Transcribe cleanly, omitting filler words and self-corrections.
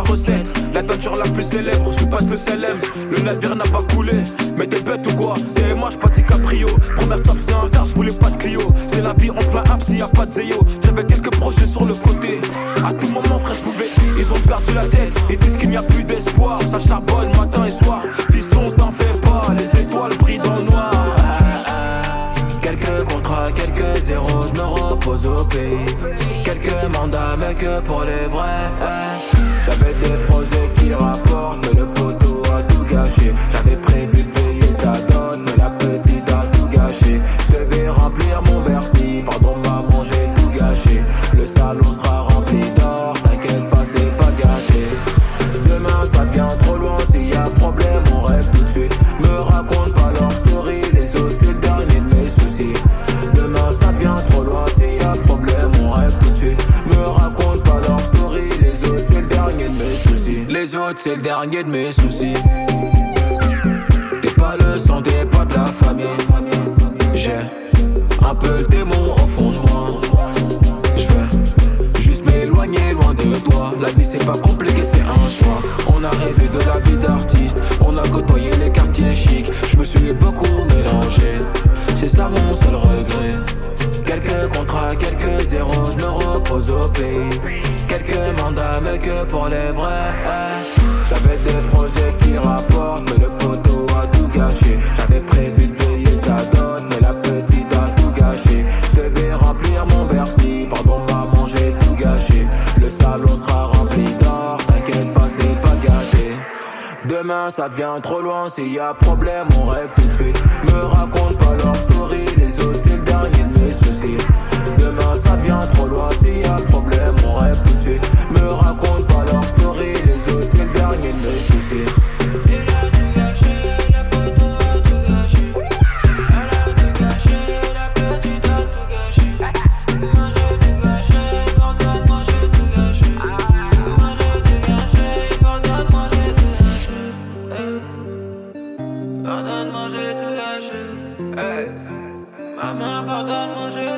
recette. La teinture la plus célèbre, je passe le CLM. Le navire n'a pas coulé, mais t'es bête ou quoi? C'est moi, j'pas tes Caprio. Première top, c'est un verre, j'voulais pas de Clio. C'est la vie en plein app s'il y a pas de Zeyo. J'avais quelques projets sur le côté. À tout moment, frère, j'pouvais. Ils ont perdu la tête, ils disent qu'il n'y a plus d'espoir. Ça charbonne matin et soir. Fiston, t'en fais pas, les étoiles brillent dans le noir. Quelques contrats, quelques zéros, je me repose au pays. Quelques mandats, mais que pour les vrais. J'avais des projets qui rapportent, mais le poteau a tout gâché. J'avais prévu de payer sa dot, mais la petite a tout gâché. Je devais remplir mon Bercy, pardon maman j'ai tout gâché. Le salon sera rempli d'or, t'inquiète pas c'est pas gâté. Demain ça devient trop loin, s'il y a problème on rêve tout de suite. Me raconte pas leur story, les autres c'est le dernier de mes soucis. Demain ça devient trop loin, s'il y a problème on rêve tout de suite. Me raconte pas leur story, les autres c'est le dernier de mes soucis. Les autres c'est le dernier de mes soucis. T'es pas le sang, t'es pas de la famille. J'ai un peu le démon au fond de moi. J'vais juste m'éloigner loin de toi. La vie c'est pas compliqué, c'est un choix. On a rêvé de la vie d'artiste, on a côtoyé les quartiers chics. Je me suis beaucoup mélangé, c'est ça mon seul regret. Quelques contrats, quelques zéros, je me repose au pays. Quelques mandats, mais que pour les vrais. J'avais des projets qui rapportent, mais le poteau a tout gâché. J'avais prévu de payer sa dot, mais la petite a tout gâché. Je devais remplir mon Bercy, pardon maman j'ai tout gâché. Le salon sera rempli d'or, t'inquiète pas c'est pas gâté. Demain ça devient trop loin, s'il y a problème on règle tout de suite. Me raconte pas leur story, les autres c'est le dernier de mes soucis. Demain ça devient trop loin, s'il y a problème on règle tout de suite. Me raconte pas leur story, les autres c'est le dernier de mes soucis. Pardonne-moi, j'ai tout gâché. Hey. Maman, pardonne-moi, j'ai